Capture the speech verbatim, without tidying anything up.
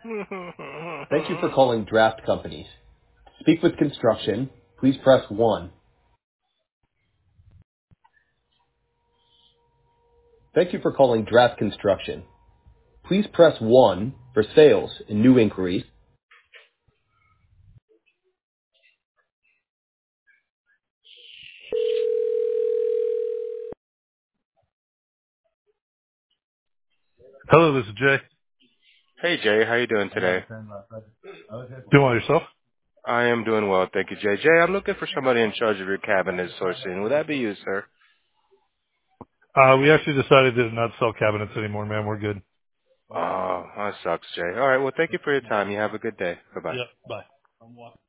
Thank you for calling Draft Companies. To speak with construction, please press one. Thank you for calling Draft Construction. Please press one for sales and new inquiries. Hello, this is Jay. Hey Jay, how you doing today? Doing well yourself? I am doing well, thank you, Jay. Jay, I'm looking for somebody in charge of your cabinet sourcing. Would that be you, sir? Uh, we actually decided to not sell cabinets anymore, man. We're good. Oh, that sucks, Jay. All right, well, thank you for your time. You have a good day. Bye bye. Yep. Bye.